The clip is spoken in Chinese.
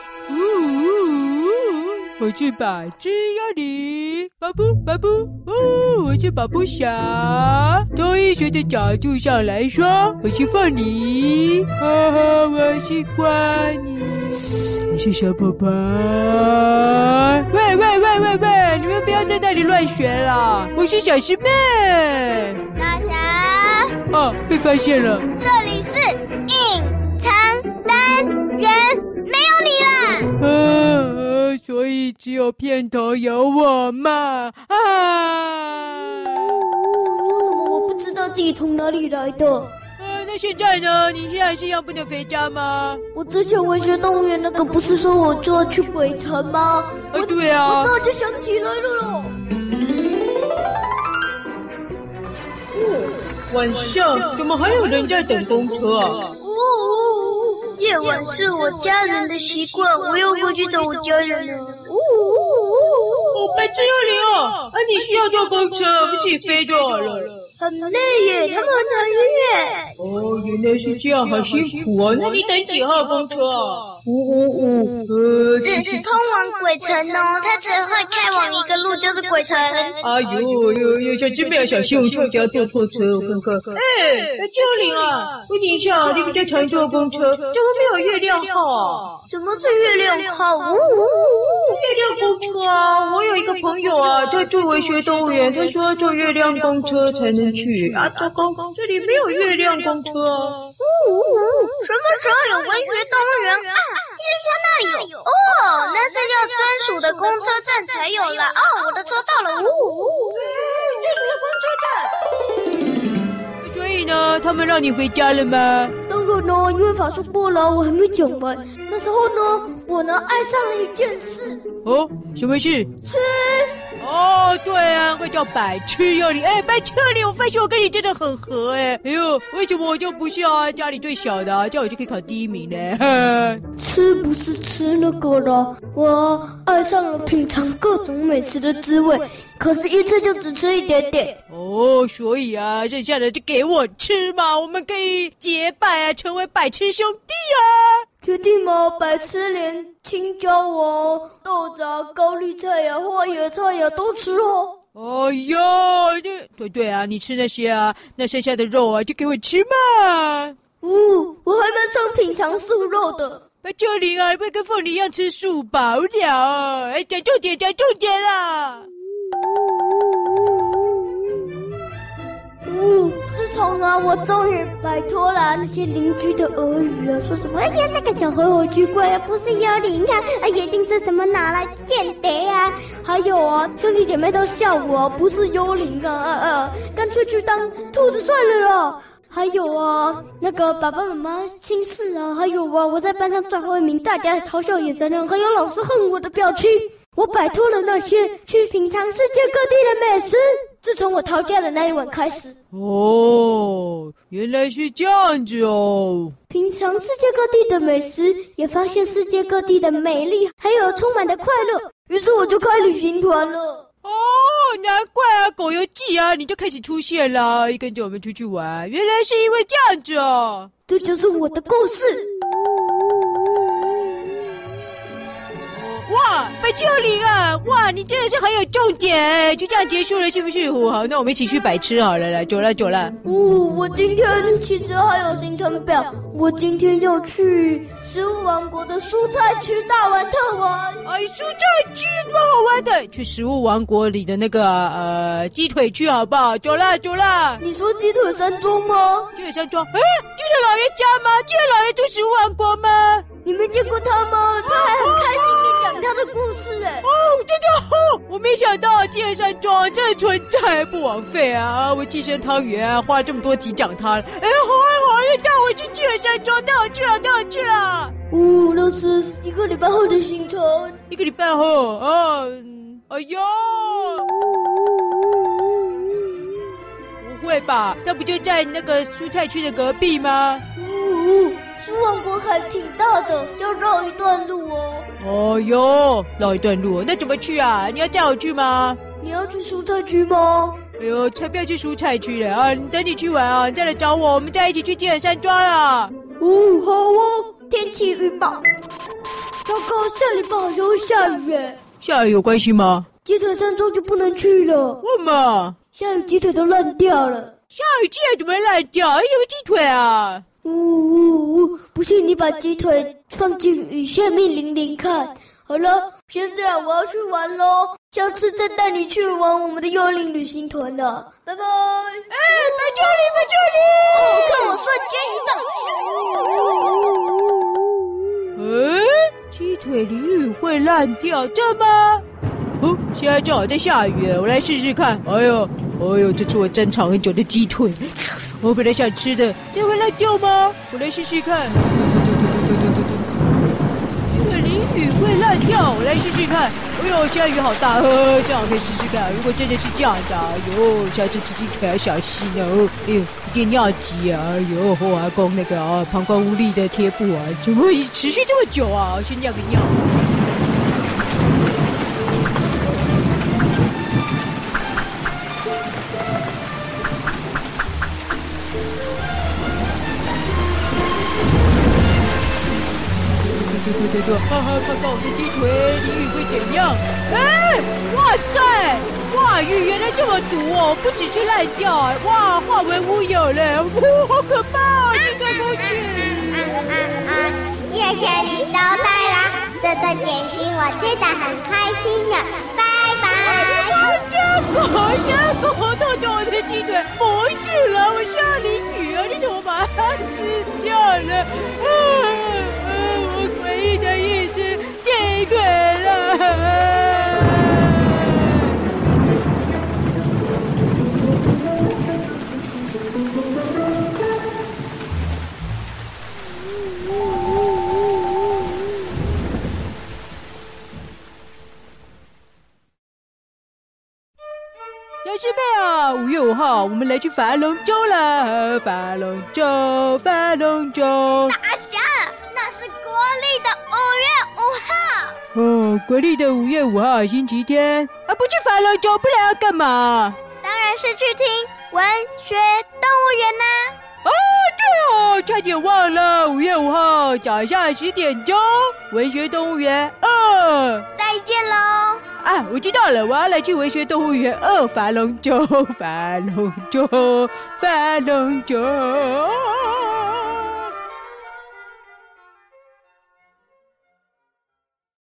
我是把只幽灵，巴布巴布，我是巴布侠。从医学的角度上来说，我是凤梨，我是关你，我是小宝宝。喂，你们不要在那里乱选啦！我是小师妹。 大侠， 被发现了。 这里是隐藏单元，没有你啦。 所以只有片头有我嘛。 说什么？我不知道自己从哪里来的。 那现在呢？你现在是要不能回家吗？ 我之前文学动物园那个不是说我就要去鬼城吗？ 对啊。 我早就想起来了咯。 晚上怎么还有人在等公车啊？ 夜晚是我家人的习惯，我要回去找我家人了。 白痴幽灵哦！你需要坐公车，不自己飞就好了。 很累耶，他们很远。 原来是这样，好辛苦啊！那你等几号公车啊？555。 这是通往鬼城哦，它只会开往一个路，就是鬼城。 哎呦，小智妹要小心，我差点坐错车，我看看。幽灵啊，问你一下，你比较常坐公车，怎么没有月亮号啊？ 什么是月亮号？ 月亮公车啊！我有一个朋友啊，他住文学动物园，他说坐月亮公车才能去啊。糟糕，这里没有月亮公车啊！ 什么时候有文学动物园啊？是不是那里有？那是要专属的公车站才有啦。我的车到了。 专属的公车站。所以呢，他们让你回家了吗？ 当然呢，因为法术过了，我还没讲完。那时候呢，我呢爱上了一件事。 什么事？ 吃。 对啊，快叫白痴幽灵！白痴幽灵，我发现我跟你真的很合哎呦，为什么我就不是家里最小的这样我就可以考第一名呢？ 吃不是吃那个了，我爱上了品尝各种美食的滋味，可是一次就只吃一点点。 所以剩下的就给我吃嘛，我们可以结拜成为百吃兄弟啊！ 确定吗？百吃连青椒豆子高丽菜花椰菜都吃哦。 对啊，你吃那些那剩下的肉就给我吃嘛。 我还蛮常品尝素肉的。 白幽灵你不会跟凤梨一样吃素吧？无聊讲重点啦。 自从我终于摆脱了那些邻居的耳语说什么哎呀这个小孩好奇怪不是幽灵一定是什么哪来间谍还有兄弟姐妹都笑我不是幽灵干脆去当兔子算了啦。还有那个爸爸妈妈亲事还有我在班上最后一名，大家嘲笑眼神还有老师恨我的表情。我摆脱了那些去品尝世界各地的美食，自从我逃家的那一晚开始。 原来是这样子品尝世界各地的美食，也发现世界各地的美丽，还有充满的快乐。于是我就开旅行团了。 难怪狗游记你就开始出现了，跟着我们出去玩，原来是因为这样子这就是我的故事。 哇，白痴幽灵哇，你真的是很有重点就这样结束了是不是？好，那我们一起去摆吃好了啦，走了。 我今天其实还有行程表，我今天要去食物王国的蔬菜区大玩特玩。 蔬菜区蛮好玩的，去食物王国里的那个鸡腿区好不好？走啦。 你说鸡腿山庄吗？ 鸡腿山庄，鸡腿老爷家吗？鸡腿老爷住食物王国吗？ 你没见过他吗？他还很开心地讲他的故事真的我没想到鸡腿山庄真的存在，不枉费我寄生汤圆花了这么多集讲它了。好又带我去鸡腿山庄，带我去了。 那是1个礼拜后的行程。 1个礼拜后哎呦，不会吧？他不就在那个蔬菜区的隔壁吗？ 食物王国还挺大的，要绕一段路绕一段路，那怎么去你要带我去吗？ 你要去蔬菜区吗？ 才不要去蔬菜区了等你去玩你再来找我，我们再一起去鸡腿山庄啦。 好天气预报，糟糕， 糕，下礼拜好像会下雨耶。 下雨有关系吗？ 鸡腿山庄就不能去了。 为什么？ 下雨鸡腿都烂掉了。 下雨鸡腿怎么会烂掉？什么鸡腿啊？ 不信你把鸡腿放进雨下面淋淋看。好了，现在我要去玩咯，下次再带你去玩我们的幽灵旅行团了，拜拜。 哎，白救你！ 哦，看我瞬间移动。 鸡腿淋雨会烂掉，这吗？哦，现在正好在下雨，我来试试看。哎呦，这是我珍藏很久的鸡腿，我本来想吃的，这会烂掉吗？我来试试看。淋雨会烂掉，我来试试看。哎呦，现在雨好大，正好可以试试看。如果真的是这样的，哎呦，下次吃鸡腿要小心哦。哎呦，有点尿急啊！哎呦，我阿公那个膀胱无力的贴布啊，怎么会持续这么久啊？先尿个尿。对，哈哈，看看我的鸡腿，淋雨会怎样？哎，哇塞，哇，雨原来这么毒哦，不只是烂掉，哇，化为乌有了，哇，好可怕哦，这个过去。 谢谢你招待啦，这顿点心我吃得很开心呢，拜拜。 结果偷走我的鸡腿，不是了，我是要淋雨啊，你怎么把它吃掉了？我唯一的一只鸡腿了。小师妹啊，5月5号我们来去划龙舟了，划龙舟。 大侠，那是国历的5月5号。 哦，国历的5月5号星期天啊，不去划龙舟，不然要干嘛？ 当然是去听文学动物园啦。 哦，对哦，差点忘了，5月5号早上10点钟，文学动物园2。 再见喽。 啊，我知道了，我要来去文学动物园2划龙舟。